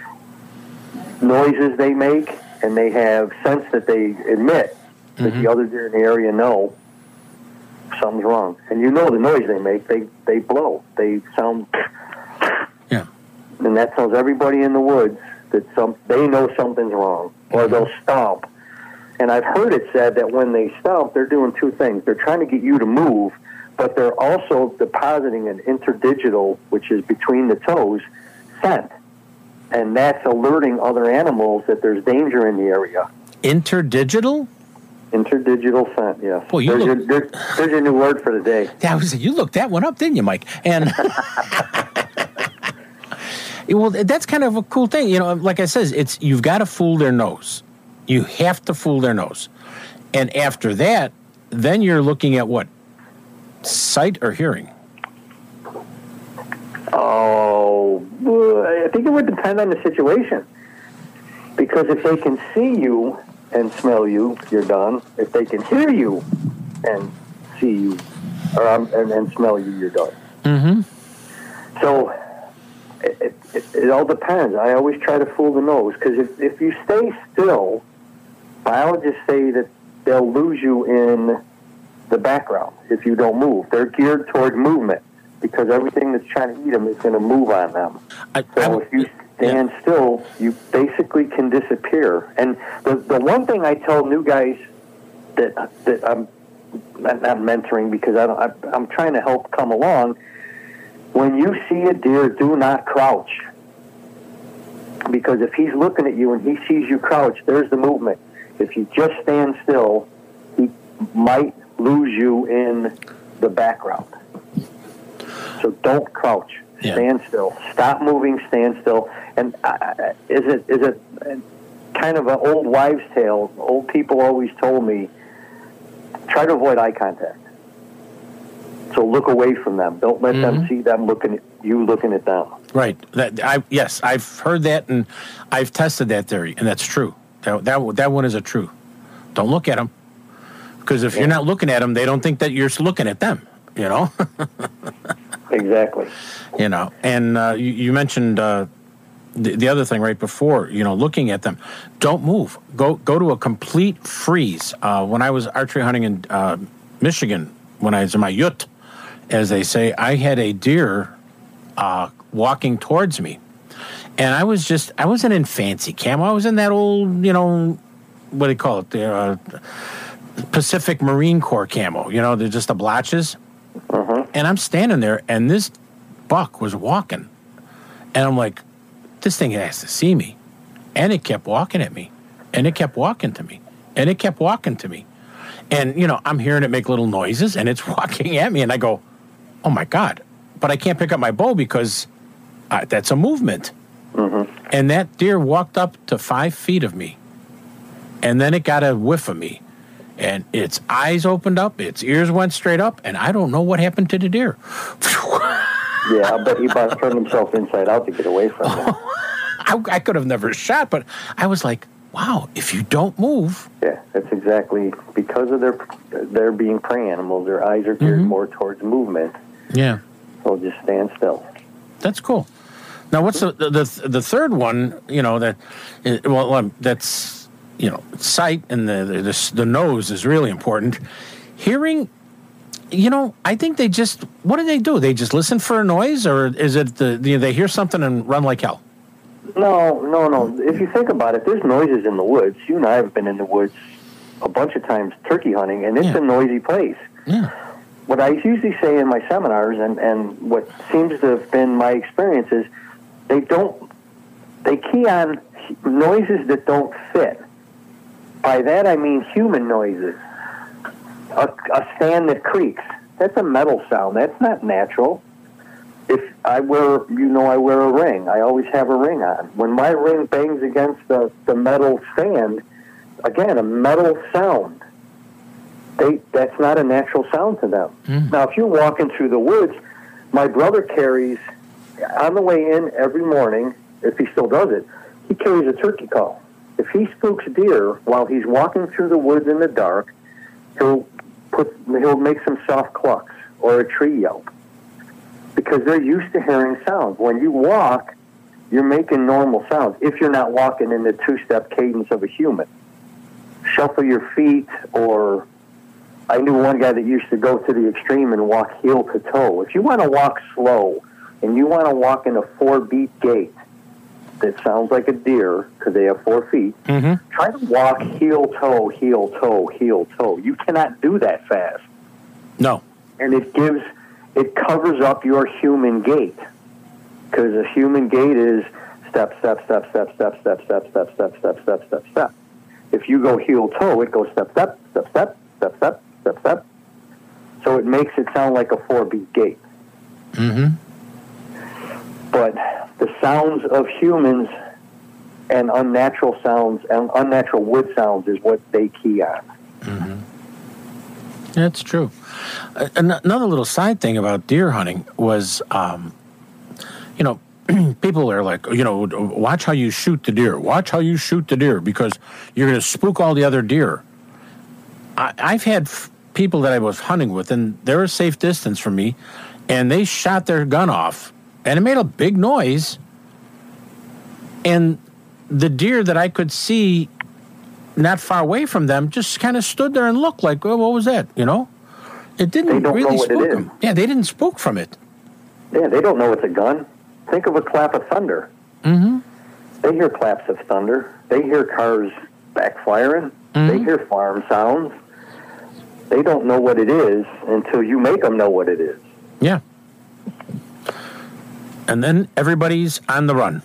noises they make and they have sense that they admit that Mm-hmm. the other deer in the area know something's wrong. And you know the noise they make. They, they blow. They sound... Yeah. And that tells everybody in the woods that some they know something's wrong, or they'll stomp. And I've heard it said that when they stomp, they're doing two things. They're trying to get you to move, but they're also depositing an interdigital, which is between the toes, scent. And that's alerting other animals that there's danger in the area. Interdigital? Interdigital scent, yes. Well, you there's, look- your, there, there's your new word for the day. Yeah, I was, you looked that one up, didn't you, Mike? And well, that's kind of a cool thing. You know, like I says, it's you've got to fool their nose. You have to fool their nose. And after that, then you're looking at what? Sight or hearing? Oh, I think it would depend on the situation. Because if they can see you and smell you, you're done. If they can hear you and see you or, um, and, and smell you, you're done. Mm-hmm. So it, it, it all depends. I always try to fool the nose because if, if you stay still, biologists say that they'll lose you in the background if you don't move. They're geared toward movement because everything that's trying to eat them is going to move on them. I, So I, if you stand yeah. still, you basically can disappear. And the the one thing I tell new guys that that I'm not, not mentoring because I don't, I, I'm trying to help come along. When you see a deer, do not crouch. Because if he's looking at you and he sees you crouch, there's the movement. If you just stand still, he might lose you in the background. So don't crouch. Yeah. Stand still. Stop moving. Stand still. And uh, is it is it kind of an old wives' tale? Old people always told me, try to avoid eye contact. So look away from them. Don't let Mm-hmm. them see them looking at you, looking at them. Right. That I yes, I've heard that and I've tested that theory, and that's true. That that, that one is a true. Don't look at them, because if yeah. you're not looking at them, they don't think that you're looking at them. You know. Exactly. You know, and uh, you, you mentioned uh, the, the other thing right before. You know, looking at them. Don't move. Go go to a complete freeze. Uh, when I was archery hunting in uh, Michigan, when I was in my ute, as they say, I had a deer uh, walking towards me. And I was just, I wasn't in fancy camo. I was in that old, you know, what do you call it? The uh, Pacific Marine Corps camo. You know, they're just the blotches. Uh-huh. And I'm standing there, and this buck was walking. And I'm like, this thing has to see me. And it kept walking at me. And it kept walking to me. And it kept walking to me. And, you know, I'm hearing it make little noises, and it's walking at me. And I go, oh, my God. But I can't pick up my bow because uh, that's a movement. Mm-hmm. And that deer walked up to five feet of me. And then it got a whiff of me. And its eyes opened up, its ears went straight up, and I don't know what happened to the deer. Yeah, I bet he about turned himself inside out to get away from it. I, I could have never shot, but I was like, wow, if you don't move. Yeah, that's exactly because of their their being prey animals, their eyes are geared mm-hmm. more towards movement. Yeah. So just stand still. That's cool. Now, what's the, the, the, the third one, you know, that, well, that's, you know, sight and the, the, the nose is really important. Hearing, you know, I think they just, what do they do? They just listen for a noise, or is it the, you know, they hear something and run like hell? No, no, no. If you think about it, there's noises in the woods. You and I have been in the woods a bunch of times turkey hunting, and it's yeah. a noisy place. Yeah. What I usually say in my seminars, and, and what seems to have been my experience, is they don't, they key on noises that don't fit. By that I mean human noises. A, a stand that creaks. That's a metal sound. That's not natural. If I wear, you know, I wear a ring. I always have a ring on. When my ring bangs against the, the metal stand, again, a metal sound. They, that's not a natural sound to them. Mm. Now, if you're walking through the woods, my brother carries, on the way in every morning, if he still does it, he carries a turkey call. If he spooks deer while he's walking through the woods in the dark, he'll put he'll make some soft clucks or a tree yelp, because they're used to hearing sounds. When you walk, you're making normal sounds. If you're not walking in the two-step cadence of a human, shuffle your feet, or I knew one guy that used to go to the extreme and walk heel to toe. If you want to walk slow and you want to walk in a four-beat gait that sounds like a deer because they have four feet, mm-hmm. try to walk heel toe, heel toe, heel toe. You cannot do that fast. No. And it gives, it covers up your human gait, because a human gait is step, step, step, step, step, step, step, step, step, step, step, step, step. If you go heel toe, it goes step, step, step, step, step, step, step, step. So it makes it sound like a four-beat gait. Mm-hmm. But the sounds of humans and unnatural sounds and unnatural wood sounds is what they key on. Mm-hmm. That's true. Uh, another little side thing about deer hunting was, um, you know, people are like, you know, watch how you shoot the deer. Watch how you shoot the deer, because you're going to spook all the other deer. I, I've had f- people that I was hunting with, and they're a safe distance from me, and they shot their gun off, and it made a big noise. And the deer that I could see not far away from them just kind of stood there and looked like, well, what was that, you know? It didn't they don't really know what spook it is. them. Yeah, they didn't spook from it. Yeah, they don't know it's a gun. Think of a clap of thunder. Mm-hmm. They hear claps of thunder. They hear cars backfiring. Mm-hmm. They hear farm sounds. They don't know what it is until you make them know what it is. Yeah. And then everybody's on the run.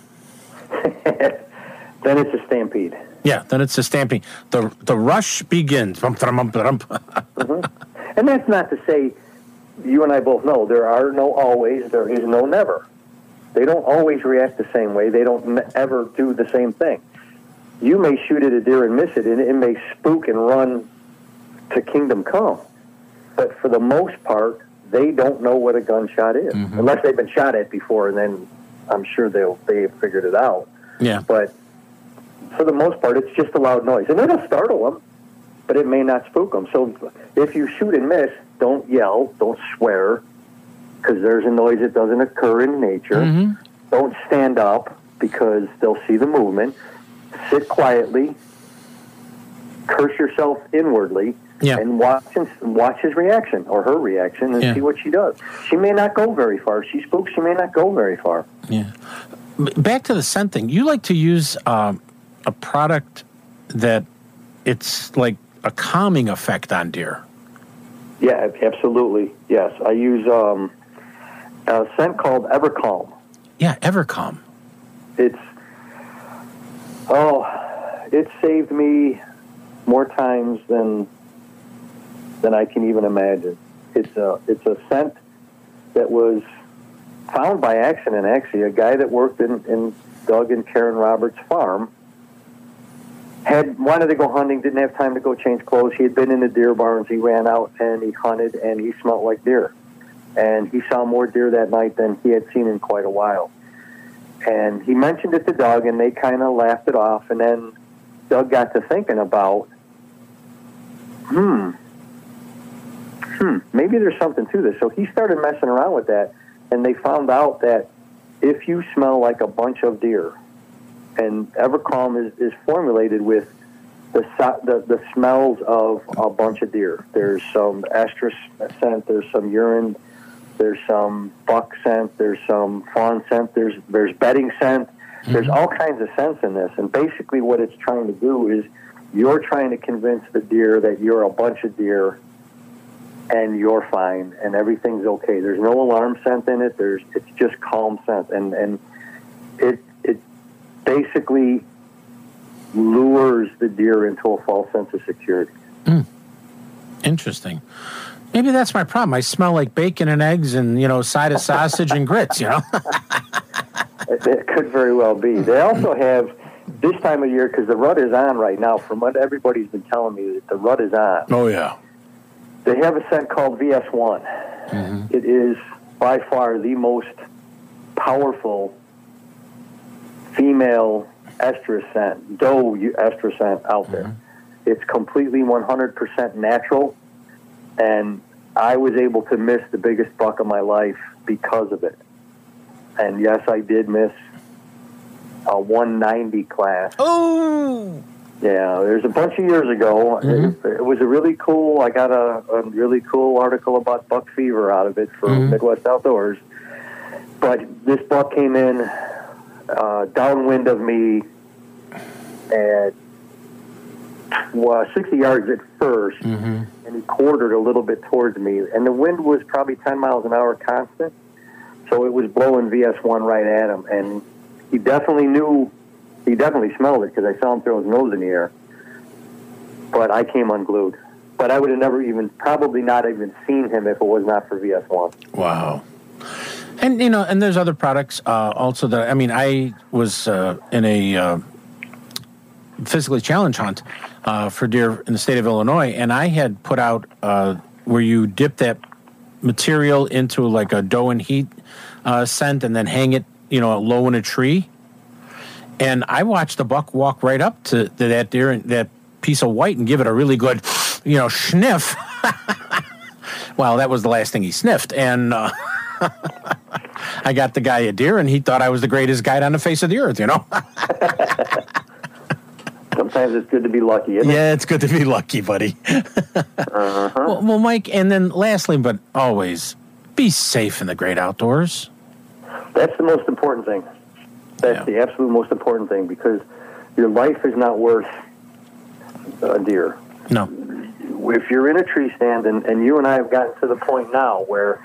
Then it's a stampede. Yeah, then it's a stampede. The the rush begins. Mm-hmm. And that's not to say, you and I both know, there are no always, there is no never. They don't always react the same way. They don't ever do the same thing. You may shoot at a deer and miss it, and it may spook and run to kingdom come. But for the most part, they don't know what a gunshot is, mm-hmm. unless they've been shot at before, and then I'm sure they'll they've figured it out. Yeah. But for the most part, it's just a loud noise, and it'll startle them, but it may not spook them. So if you shoot and miss, don't yell, don't swear, because there's a noise that doesn't occur in nature. Mm-hmm. Don't stand up, because they'll see the movement. Sit quietly, curse yourself inwardly, yeah. and watch and watch his reaction or her reaction and yeah. see what she does. She may not go very far. If she spooks, she may not go very far. Yeah. Back to the scent thing. You like to use um, a product that it's like a calming effect on deer. Yeah, absolutely. Yes. I use um, a scent called Evercalm. Yeah, Evercalm. It's, oh, it saved me more times than than I can even imagine. It's a, it's a scent that was found by accident, actually. A guy that worked in, in Doug and Karen Roberts' farm had wanted to go hunting, didn't have time to go change clothes. He had been in the deer barns. He ran out and he hunted, and he smelled like deer. And he saw more deer that night than he had seen in quite a while. And he mentioned it to Doug, and they kind of laughed it off. And then Doug got to thinking about, hmm, hmm, maybe there's something to this. So he started messing around with that, and they found out that if you smell like a bunch of deer, and EverCalm is, is formulated with the, the the smells of a bunch of deer. There's some estrus scent, there's some urine, there's some buck scent, there's some fawn scent, there's there's bedding scent. Mm-hmm. There's all kinds of scents in this, and basically what it's trying to do is you're trying to convince the deer that you're a bunch of deer and you're fine and everything's okay. There's no alarm scent in it. There's it's just calm scent, and and it it basically lures the deer into a false sense of security. Mm. Interesting. Maybe that's my problem. I smell like bacon and eggs and, you know, side of sausage and grits, you know? it, it could very well be. They also have, this time of year, because the rut is on right now, from what everybody's been telling me, that the rut is on. Oh, yeah. They have a scent called V S one. Mm-hmm. It is by far the most powerful female estrus scent, doe estrus scent out there. Mm-hmm. It's completely one hundred percent natural, and I was able to miss the biggest buck of my life because of it. And yes, I did miss a one ninety class. Oh! Yeah, there's a bunch of years ago. Mm-hmm. It, it was a really cool, I got a, a really cool article about buck fever out of it for mm-hmm. Midwest Outdoors. But this buck came in uh, downwind of me at well, sixty yards at first, mm-hmm. and he quartered a little bit towards me. And the wind was probably ten miles an hour constant, so it was blowing V S one right at him. And he definitely knew, he definitely smelled it because I saw him throw his nose in the air. But I came unglued. But I would have never even, probably not even seen him if it was not for V S one. Wow. And, you know, and there's other products uh, also that, I mean, I was uh, in a uh, physically challenged hunt uh, for deer in the state of Illinois, and I had put out uh, where you dip that material into like a doe and heat uh, scent and then hang it, you know, low in a tree. And I watched the buck walk right up to, to that deer and that piece of white and give it a really good, you know, sniff. Well, that was the last thing he sniffed. And uh, I got the guy a deer, and he thought I was the greatest guide on the face of the earth, you know? Sometimes it's good to be lucky, isn't it? Yeah, it's good to be lucky, buddy. uh-huh. well, well, Mike, and then lastly, but always, be safe in the great outdoors. That's the most important thing. That's yeah. the absolute most important thing, because your life is not worth a deer. No. If you're in a tree stand, and, and you and I have gotten to the point now where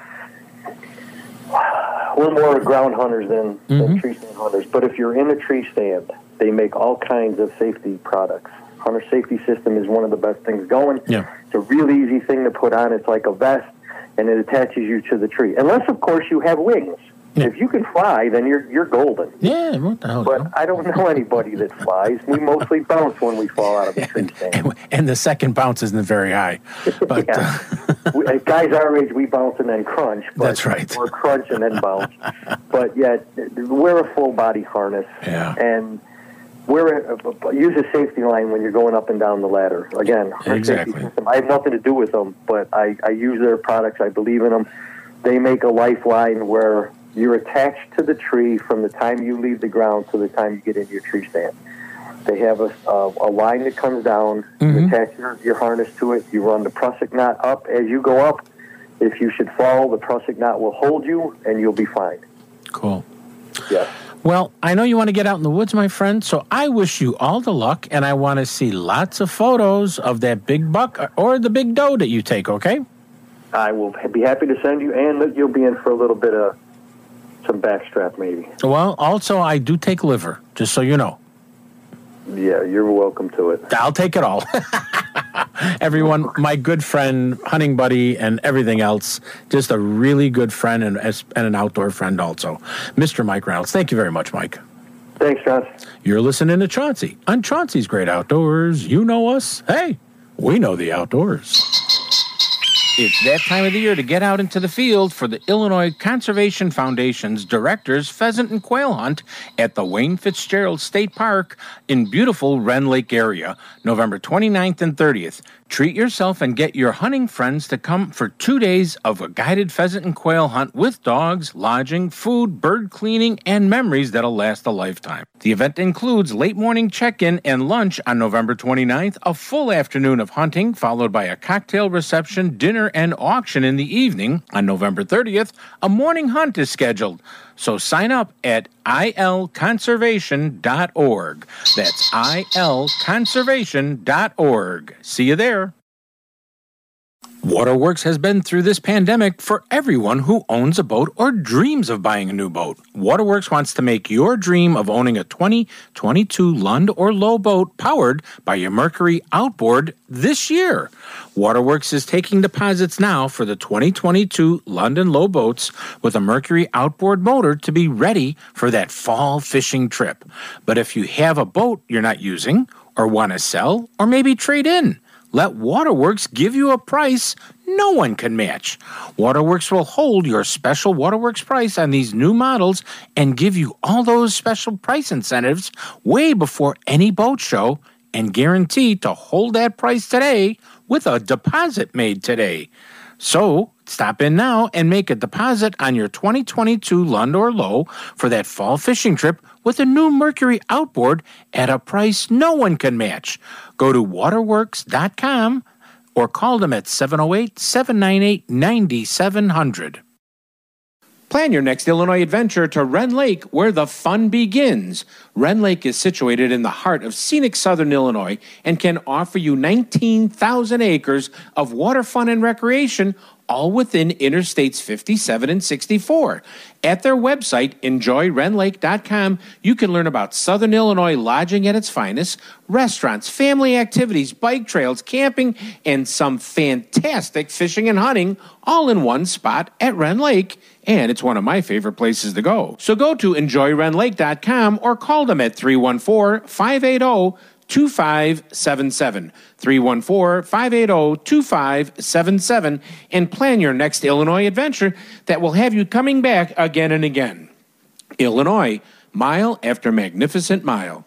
we're more ground hunters than, mm-hmm. than tree stand hunters, but if you're in a tree stand, they make all kinds of safety products. Hunter Safety System is one of the best things going. Yeah. It's a really easy thing to put on. It's like a vest, and it attaches you to the tree. Unless, of course, you have wings. Yeah. If you can fly, then you're you're golden. Yeah, what the hell? But I don't know anybody that flies. We mostly bounce when we fall out of the tree stand. And, and the second bounce isn't very high. But yeah. uh... we, guys our age, we bounce and then crunch. But That's right. Or crunch and then bounce. But yet, wear a full body harness. Yeah. And wear a, use a safety line when you're going up and down the ladder. Again, exactly. Safety system. I have nothing to do with them, but I, I use their products. I believe in them. They make a lifeline where you're attached to the tree from the time you leave the ground to the time you get into your tree stand. They have a, a, a line that comes down. Mm-hmm. You attach your, your harness to it. You run the prusik knot up as you go up. If you should fall, the prusik knot will hold you, and you'll be fine. Cool. Yes. Well, I know you want to get out in the woods, my friend, so I wish you all the luck, and I want to see lots of photos of that big buck or the big doe that you take, okay? I will be happy to send you, and you'll be in for a little bit of some backstrap, maybe. Well, also, I do take liver, just so you know. Yeah, you're welcome to it. I'll take it all. Everyone, my good friend, hunting buddy, and everything else, just a really good friend and, and an outdoor friend also. Mister Mike Reynolds, thank you very much, Mike. Thanks, John. You're listening to Chauncey on Chauncey's Great Outdoors. You know us. Hey, we know the outdoors. It's that time of the year to get out into the field for the Illinois Conservation Foundation's Director's Pheasant and Quail Hunt at the Wayne Fitzgerald State Park in beautiful Wren Lake area, November twenty-ninth and thirtieth. Treat yourself and get your hunting friends to come for two days of a guided pheasant and quail hunt with dogs, lodging, food, bird cleaning, and memories that'll last a lifetime. The event includes late morning check-in and lunch on November twenty-ninth, a full afternoon of hunting, followed by a cocktail reception, dinner, and auction in the evening. On November thirtieth, a morning hunt is scheduled. So sign up at I L conservation dot org. That's I L conservation dot org. See you there. Waterworks has been through this pandemic for everyone who owns a boat or dreams of buying a new boat. Waterworks wants to make your dream of owning a twenty twenty-two Lund or Lowe boat powered by your Mercury outboard this year. Waterworks is taking deposits now for the twenty twenty-two Lund and Lowe boats with a Mercury outboard motor to be ready for that fall fishing trip. But if you have a boat you're not using or want to sell or maybe trade in, let Waterworks give you a price no one can match. Waterworks will hold your special Waterworks price on these new models and give you all those special price incentives way before any boat show and guarantee to hold that price today with a deposit made today. So, stop in now and make a deposit on your twenty twenty-two Lund or Lowe for that fall fishing trip with a new Mercury outboard at a price no one can match. Go to waterworks dot com or call them at seven oh eight, seven nine eight, nine seven zero zero. Plan your next Illinois adventure to Wren Lake, where the fun begins. Wren Lake is situated in the heart of scenic southern Illinois and can offer you nineteen thousand acres of water fun and recreation, all within Interstates fifty-seven and sixty-four. At their website, enjoy ren lake dot com, you can learn about Southern Illinois lodging at its finest, restaurants, family activities, bike trails, camping, and some fantastic fishing and hunting, all in one spot at Wren Lake. And it's one of my favorite places to go. So go to enjoy ren lake dot com or call them at three one four, five eight zero, two five seven seven. three one four, five eight zero, two five seven seven and plan your next Illinois adventure that will have you coming back again and again. Illinois, mile after magnificent mile.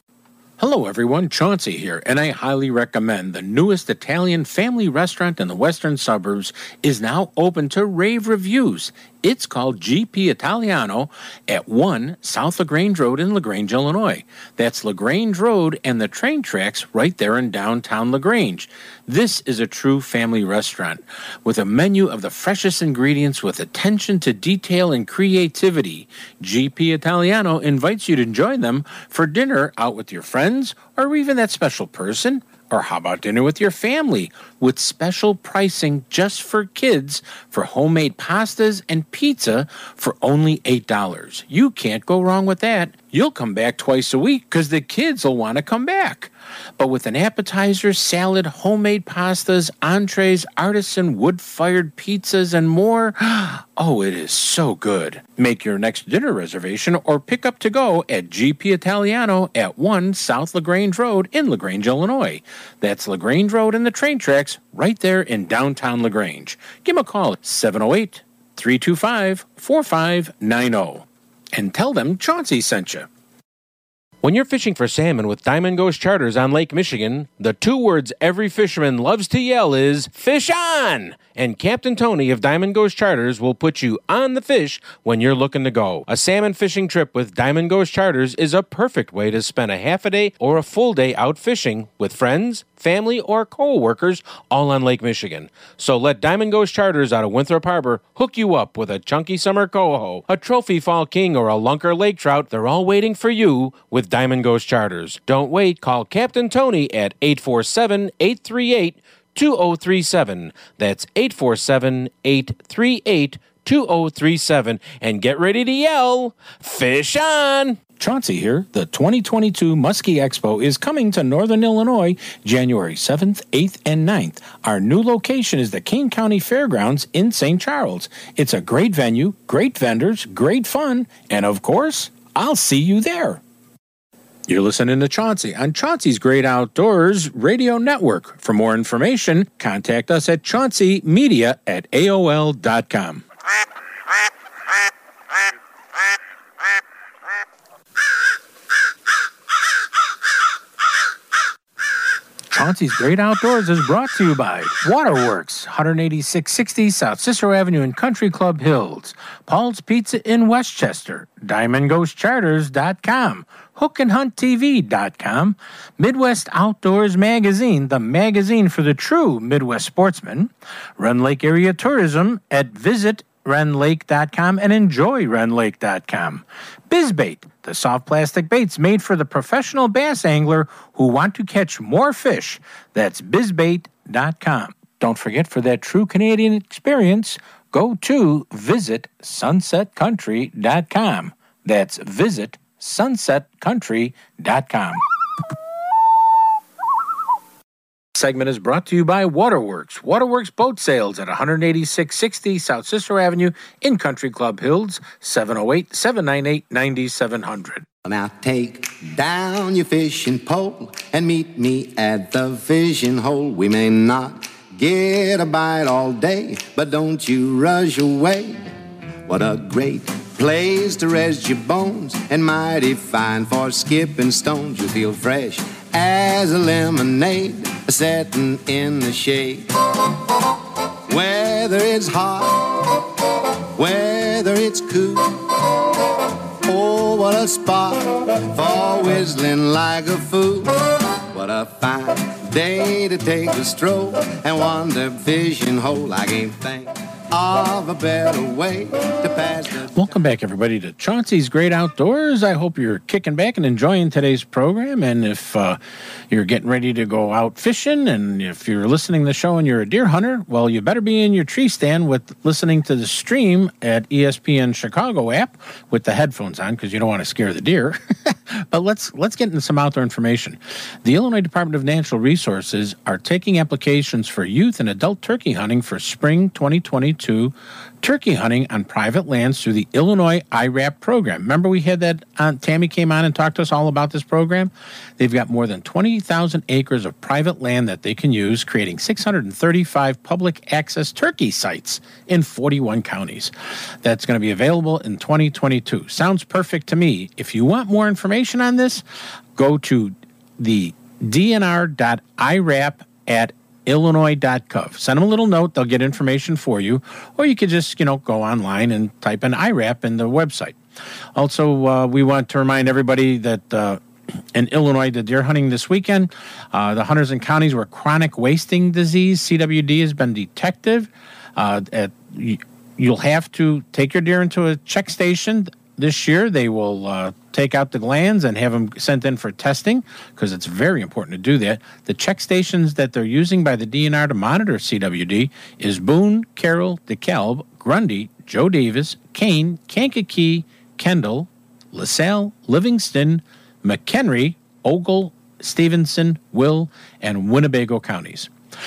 Hello everyone, Chauncey here, and I highly recommend the newest Italian family restaurant in the western suburbs is now open to rave reviews. It's called G P Italiano at one South LaGrange Road in LaGrange, Illinois. That's LaGrange Road and the train tracks right there in downtown LaGrange. This is a true family restaurant with a menu of the freshest ingredients with attention to detail and creativity. G P Italiano invites you to join them for dinner out with your friends or even that special person. Or how about dinner with your family with special pricing just for kids for homemade pastas and pizza for only eight dollars. You can't go wrong with that. You'll come back twice a week because the kids will want to come back. But with an appetizer, salad, homemade pastas, entrees, artisan wood-fired pizzas, and more, oh, it is so good. Make your next dinner reservation or pick up to go at G P Italiano at one South LaGrange Road in LaGrange, Illinois. That's LaGrange Road and the train tracks right there in downtown LaGrange. Give them a call at seven oh eight, three two five, four five nine oh and tell them Chauncey sent you. When you're fishing for salmon with Diamond Ghost Charters on Lake Michigan, the two words every fisherman loves to yell is, "Fish on!" And Captain Tony of Diamond Ghost Charters will put you on the fish when you're looking to go. A salmon fishing trip with Diamond Ghost Charters is a perfect way to spend a half a day or a full day out fishing with friends, family, or co-workers all on Lake Michigan. So let Diamond Ghost Charters out of Winthrop Harbor hook you up with a chunky summer coho, a trophy fall king, or a lunker lake trout. They're all waiting for you with Diamond Ghost Charters. Don't wait. Call Captain Tony at eight four seven, eight three eight, two oh three seven. That's eight four seven, eight three eight, two oh three seven. And get ready to yell, "Fish on!" Chauncey here. The twenty twenty-two Muskie Expo is coming to Northern Illinois January seventh, eighth, and ninth. Our new location is the Kane County Fairgrounds in Saint Charles. It's a great venue, great vendors, great fun, and of course, I'll see you there. You're listening to Chauncey on Chauncey's Great Outdoors Radio Network. For more information, contact us at chaunceymedia at A O L dot com. Chauncey's Great Outdoors is brought to you by Waterworks, one eighty-six sixty South Cicero Avenue in Country Club Hills, Paul's Pizza in Westchester, Diamond Ghost Charters dot com, hook and hunt T V dot com, Midwest Outdoors Magazine, the magazine for the true Midwest sportsman, Rend Lake Area Tourism at visit rend lake dot com and enjoy rend lake dot com. BizBait, the soft plastic baits made for the professional bass angler who want to catch more fish. That's biz bait dot com. Don't forget, for that true Canadian experience, go to visit sunset country dot com. That's visit sunset country dot com. Segment is brought to you by Waterworks. Waterworks Boat Sales at one eighty-six sixty South Cicero Avenue in Country Club Hills, seven oh eight, seven nine eight, nine seven hundred. Now take down your fishing pole and meet me at the fishing hole. We may not get a bite all day, but don't you rush away. What a great place to rest your bones, and mighty fine for skipping stones. You feel fresh as a lemonade, setting in the shade. Whether it's hot, whether it's cool, oh, what a spot for whistling like a fool. What a fine day to take a stroll and wander fishing hole. I can't think of a better way to pass the... Welcome back, everybody, to Chauncey's Great Outdoors. I hope you're kicking back and enjoying today's program. And if uh, you're getting ready to go out fishing, and if you're listening to the show and you're a deer hunter, well, you better be in your tree stand with listening to the stream at E S P N Chicago app with the headphones on, because you don't want to scare the deer. But let's let's get into some outdoor information. The Illinois Department of Natural Resources are taking applications for youth and adult turkey hunting for spring twenty twenty-two turkey hunting on private lands through the Illinois I RAP program. Remember we had that, uh, Tammy came on and talked to us all about this program? They've got more than twenty thousand acres of private land that they can use, creating six hundred thirty-five public access turkey sites in forty-one counties. That's going to be available in twenty twenty-two. Sounds perfect to me. If you want more information on this, go to the D N R dot I RAP at illinois dot gov. Send them a little note. They'll get information for you. Or you could just, you know, go online and type in I RAP in the website. Also, uh, we want to remind everybody that uh, in Illinois, the deer hunting this weekend, uh, the hunters and counties where chronic wasting disease, C W D, has been detected. Uh, at, you'll have to take your deer into a check station. This year, they will uh, take out the glands and have them sent in for testing, because it's very important to do that. The check stations that they're using by the D N R to monitor C W D is Boone, Carroll, DeKalb, Grundy, Joe Davis, Kane, Kankakee, Kendall, LaSalle, Livingston, McHenry, Ogle, Stevenson, Will, and Winnebago counties.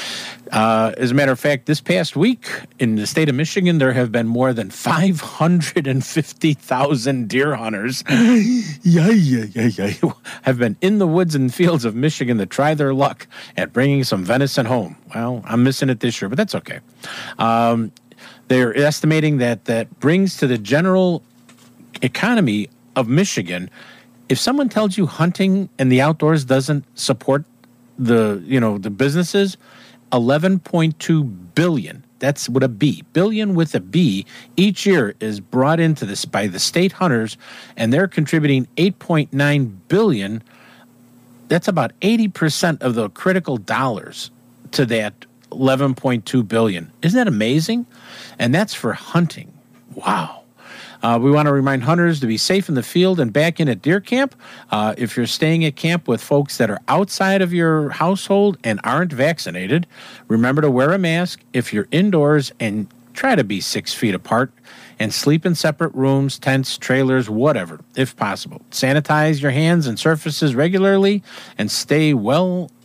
Uh, as a matter of fact, this past week in the state of Michigan, there have been more than five hundred fifty thousand deer hunters yeah, yeah, yeah, yeah, have been in the woods and fields of Michigan to try their luck at bringing some venison home. Well, I'm missing it this year, but that's okay. Um, they're estimating that that brings to the general economy of Michigan, if someone tells you hunting and the outdoors doesn't support the, you know, the businesses, eleven point two billion, that's with a B, billion with a B, each year is brought into this by the state hunters, and they're contributing eight point nine billion. That's about eighty percent of the critical dollars to that eleven point two billion. Isn't that amazing? And that's for hunting. Wow. Uh, we want to remind hunters to be safe in the field and back in at deer camp. Uh, if you're staying at camp with folks that are outside of your household and aren't vaccinated, remember to wear a mask if you're indoors, and try to be six feet apart and sleep in separate rooms, tents, trailers, whatever, if possible. Sanitize your hands and surfaces regularly and stay well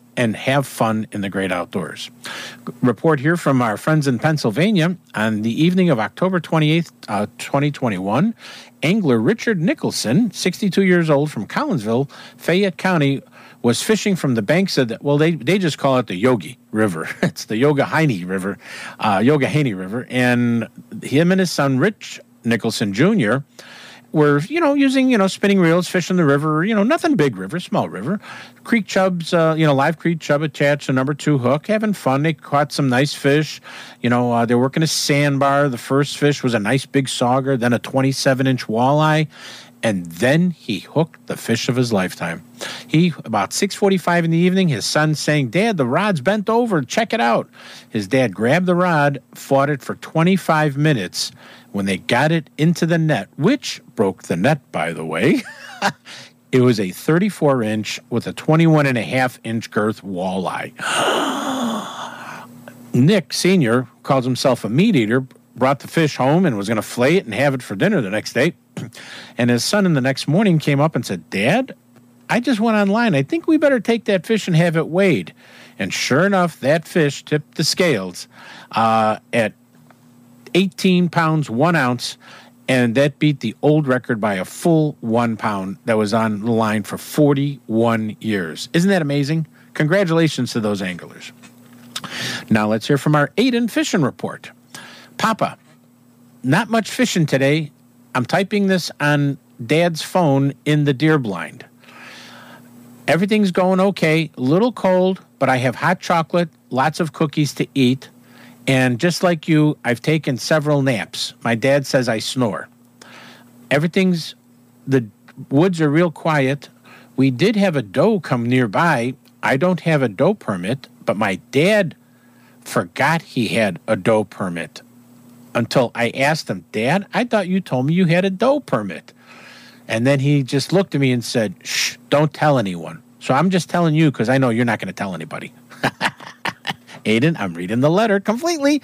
and have fun in the great outdoors. Report here from our friends in Pennsylvania. On the evening of October twenty-eighth, uh, twenty twenty-one, angler Richard Nicholson, sixty-two years old, from Collinsville, Fayette County, was fishing from the banks of the, well, they, they just call it the Yogi River. It's the Yogahanni River, uh, Yogahanni River. And him and his son, Rich Nicholson Junior, were, you know, using, you know, spinning reels, fishing the river, you know, nothing big river, small river. Creek chubs, uh, you know, live creek chub attached to number two hook, having fun. They caught some nice fish. You know, uh, they're working a sandbar. The first fish was a nice big sauger, then a twenty-seven inch walleye. And then he hooked the fish of his lifetime. He, about six forty-five in the evening, his son saying, "Dad, the rod's bent over. Check it out." His dad grabbed the rod, fought it for twenty-five minutes. When they got it into the net, which broke the net, by the way, it was a thirty-four inch with a twenty-one and a half inch girth walleye. Nick Senior calls himself a meat eater, brought the fish home and was going to flay it and have it for dinner the next day. And his son in the next morning came up and said, "Dad, I just went online. I think we better take that fish and have it weighed." And sure enough, that fish tipped the scales uh, at eighteen pounds, one ounce, and that beat the old record by a full one pound that was on the line for forty-one years. Isn't that amazing? Congratulations to those anglers. Now let's hear from our Aiden fishing report. Papa, not much fishing today. I'm typing this on Dad's phone in the deer blind. Everything's going okay, a little cold, but I have hot chocolate, lots of cookies to eat. And just like you, I've taken several naps. My dad says I snore. Everything's, the woods are real quiet. We did have a doe come nearby. I don't have a doe permit, but my dad forgot he had a doe permit until I asked him, "Dad, I thought you told me you had a doe permit." And then he just looked at me and said, "Shh, don't tell anyone." So I'm just telling you because I know you're not going to tell anybody. Aiden, I'm reading the letter completely.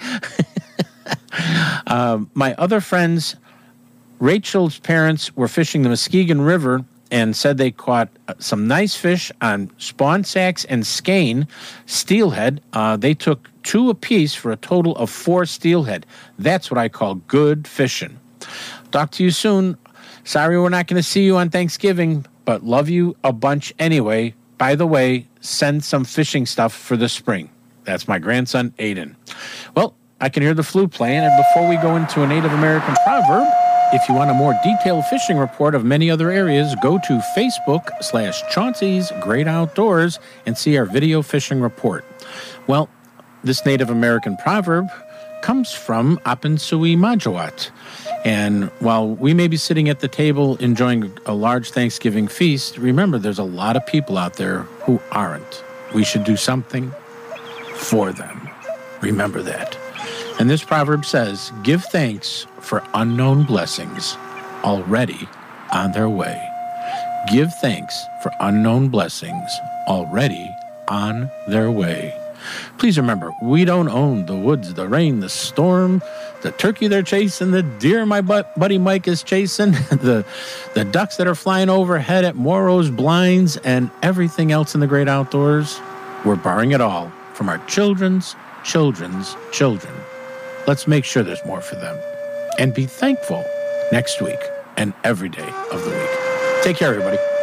um, my other friends, Rachel's parents were fishing the Muskegon River and said they caught some nice fish on spawn sacks and skein, steelhead. Uh, they took two apiece for a total of four steelhead. That's what I call good fishing. Talk to you soon. Sorry we're not going to see you on Thanksgiving, but love you a bunch anyway. By the way, send some fishing stuff for the spring. That's my grandson, Aiden. Well, I can hear the flute playing, and before we go into a Native American proverb, if you want a more detailed fishing report of many other areas, go to Facebook slash Chauncey's Great Outdoors and see our video fishing report. Well, this Native American proverb comes from Apensui Majawat. And while we may be sitting at the table enjoying a large Thanksgiving feast, remember there's a lot of people out there who aren't. We should do something for them. Remember that. And this proverb says, "Give thanks for unknown blessings already on their way." Give thanks for unknown blessings already on their way. Please remember, we don't own the woods, the rain, the storm, the turkey they're chasing, the deer my buddy Mike is chasing, the, the ducks that are flying overhead at Morrow's blinds, and everything else in the great outdoors. We're borrowing it all from our children's children's children. Let's make sure there's more for them. And be thankful next week and every day of the week. Take care, everybody.